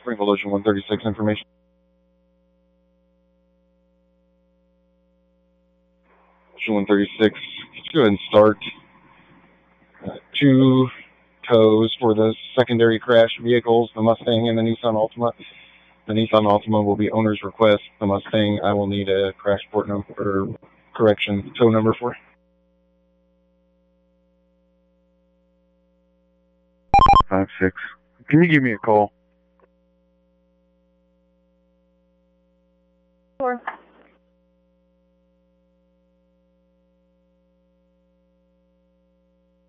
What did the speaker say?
Springfield Ocean 136 information. Ocean 136, let's go ahead and start. 2 tows for the secondary crash vehicles, the Mustang and the Nissan Altima. The Nissan Altima will be owner's request. The Mustang, I will need a crash report number, or correction, tow number for. 5-6. Can you give me a call? 4.